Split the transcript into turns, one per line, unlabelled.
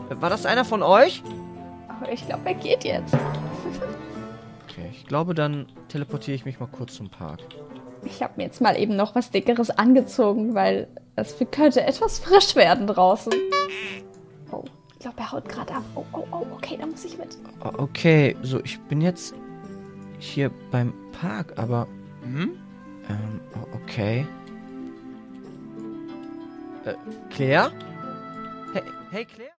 War das einer von euch?
Aber ich glaube, er geht jetzt.
Okay, ich glaube, dann teleportiere ich mich mal kurz zum Park.
Ich habe mir jetzt mal eben noch was Dickeres angezogen, weil es könnte etwas frisch werden draußen. Oh, ich glaube, er haut gerade ab. Oh, okay, da muss ich mit.
Okay, so, ich bin jetzt hier beim Park, aber... okay. Claire? Hey, Claire?